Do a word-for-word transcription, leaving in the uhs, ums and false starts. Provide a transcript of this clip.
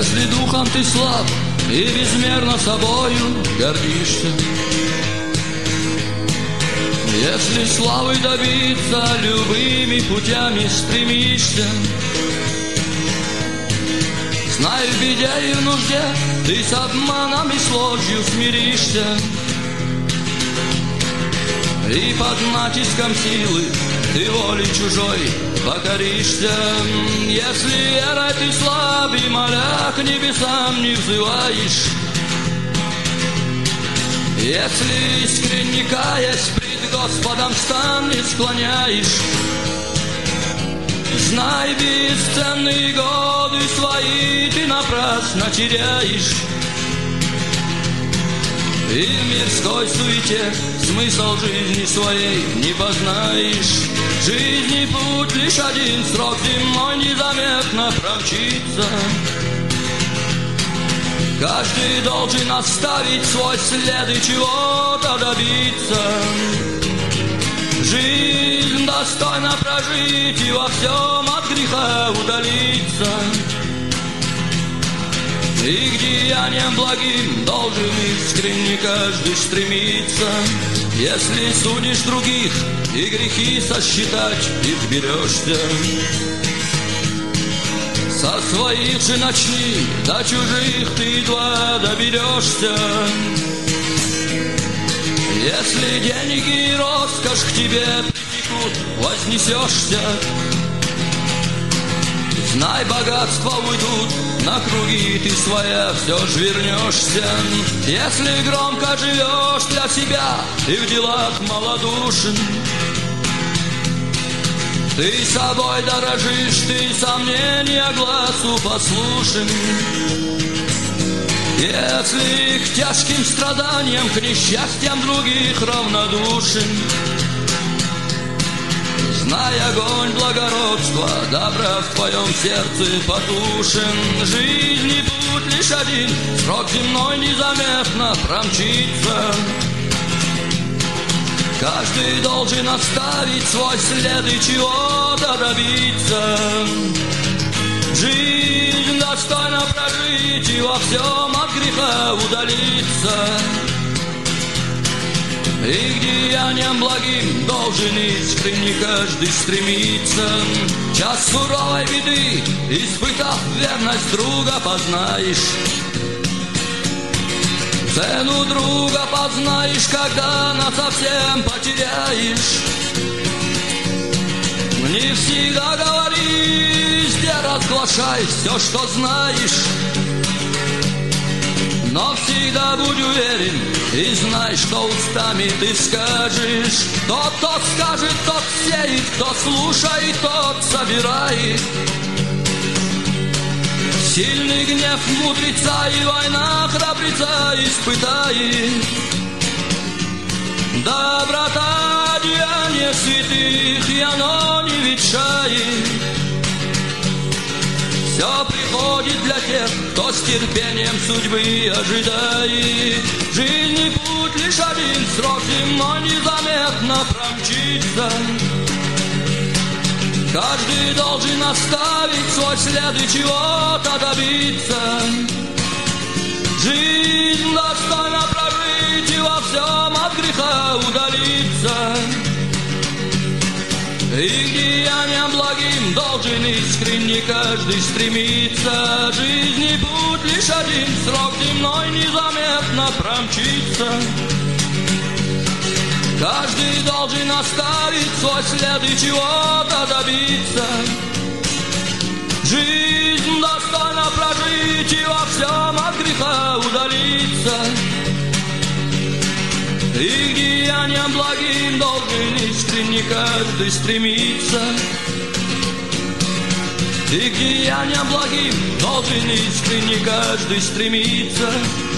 Если духом ты слаб и безмерно собою гордишься, если славы добиться любыми путями стремишься, знай, в беде и в нужде ты с обманом и с ложью смиришься, и под натиском силы ты воли чужой покоришься. Если верой ты слаб и моля к небесам не взываешь, если искренне каясь пред Господом стан не склоняешь, знай, бесценные годы свои ты напрасно теряешь, и в мирской суете смысл жизни своей не познаешь. Жизни путь лишь один, срок земной незаметно промчится. Каждый должен оставить свой след и чего-то добиться. Жизнь достойно прожить и во всем от греха удалиться. И к деяниям благим должен искренне каждый стремиться. Если судишь других и грехи сосчитать их берешься, со своих же начни, до чужих ты едва доберешься. Если деньги и роскошь к тебе притекут, вознесешься, знай, богатства уйдут, на круги ты своя все ж вернешься. Если громко живешь для себя и в делах малодушен, ты собой дорожишь, ты сомнения глазу послушен. Если к тяжким страданиям, к несчастьям других равнодушен, знай, огонь благородства, добра в твоем сердце потушен. Жизни путь лишь один, срок земной незаметно промчится. Каждый должен оставить свой след и чего-то добиться. Жизнь достойно прожить и во всем от греха удалиться. И к деяниям благим должен искренне каждый стремиться. Час суровой беды, испытав верность друга, познаешь. Цену друга познаешь, когда насовсем потеряешь. Не всегда говори, везде разглашай все, что знаешь, но всегда будь уверен и знай, что устами ты скажешь. Тот, кто скажет, тот сеет, кто слушает, тот собирает. Сильный гнев мудреца и война храбреца испытает. Доброта деяния святых, и оно не ветшает. Все приходит для тех, кто с терпением судьбы ожидает. Жизни путь лишь один, срок земной незаметно промчится. Каждый должен оставить свой след и чего-то добиться. Жизнь достойно прожить и во всем от греха удалиться. И к деяниям благим должен искренне каждый стремиться. Жизни путь лишь один, срок земной незаметно промчится. Каждый должен оставить свой след и чего-то добиться. Жизнь достойно прожить и во всем от греха удалиться. И к деяниям благим должен искренне каждый стремиться. И к деяниям благим должен искренне каждый стремиться.